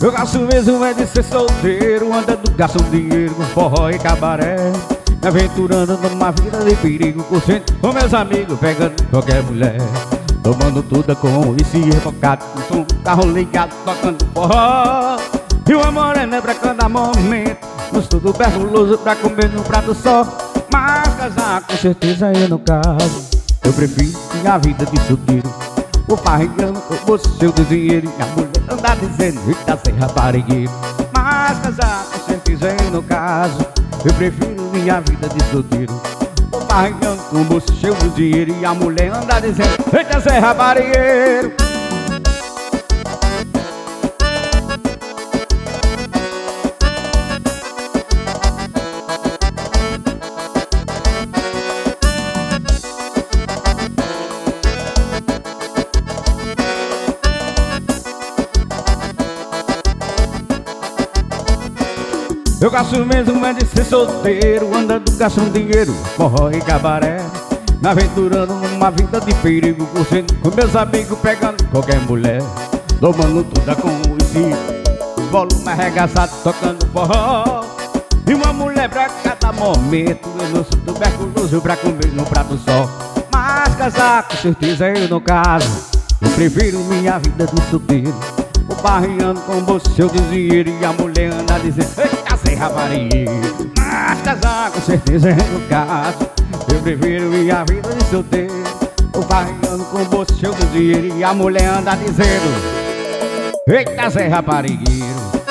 Eu gosto mesmo é de ser solteiro, andando, gastando dinheiro com forró e cabaré, me aventurando numa vida de perigo, curtindo com meus amigos, pegando qualquer mulher, tomando tudo com esse rebocado, com som, carro ligado, tocando forró. E uma morena pra cada momento, gosto do perguloso pra comer num prato só. Mas casar com certeza eu não caso, eu prefiro minha vida de solteiro. Vou farreando com o seu dinheiro e a mulher anda dizendo que tá sem raparigueiro. Mas casar com certeza eu não caso, eu prefiro minha vida de solteiro. Vou farreando com o seu dinheiro e a mulher anda dizendo que tá sem raparigueiro. Eu gosto mesmo é de ser solteiro, andando, gastando dinheiro, forró e cabaré, me aventurando numa vida de perigo, curtindo com meus amigos, pegando qualquer mulher, tomando tudo com esse volume arregaçado, tocando forró. E uma mulher pra cada momento, eu não sou tuberculoso pra comer num prato só. Mas casar com certeza eu não caso, eu prefiro minha vida de solteiro. Vou barreando com você eu dinheiro e a mulher anda dizendo eita, sem raparigueiro. Mas casar com certeza eu não caso, eu prefiro minha vida de solteiro. Vou barreando com você eu dinheiro e a mulher anda dizendo eita, sem raparigueiro.